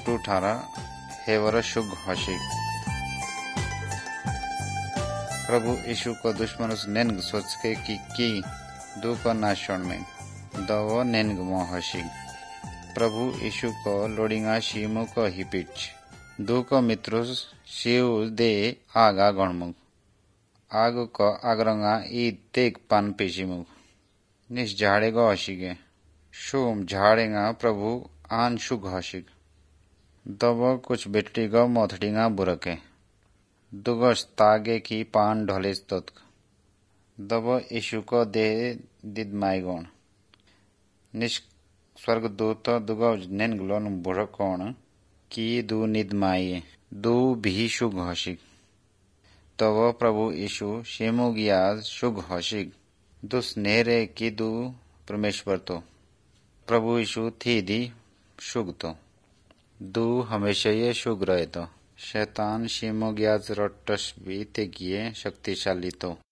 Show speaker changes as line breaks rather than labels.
टूठारा हेवर शुग हशिक प्रभु यीशु को दुश्मन नेन्ग सोच के की दू को नाशोण में दवो नेन्ग मो हशिक प्रभु यीशु को लोडिंगा शीमु को हिपिच दू को मित्रुस शिव दे आगा गणमुख आग को आगरंगा ई तेग पान पेशिमुख निस झाड़ेगा हशिगे शोम झाड़ेगा प्रभु आन शुग हशिक दबो कुछ बेटड़ीगा मोथड़ीगा बुरके दुगस तागे की पान ढोलेस तत्क दबो यीशु को दे दिदमाइगोण निस स्वर्गदूत दुगो नेनगलोन बुरकोण की दू निदमाइए दू भी शुग हशिक तब प्रभु यीशु शेमुगियाज शुग हशिक दुस नेरे की दू परमेश्वर तो प्रभु यीशु थी दी शुग तो दू हमेशा ये शुग रहे तो शैतान शेमुगियाज रट्टस भी तेगिए शक्तिशाली तो